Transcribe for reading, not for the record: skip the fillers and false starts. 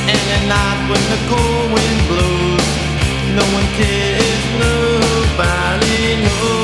And at night when the cold wind blows, no one cares, nobody knows.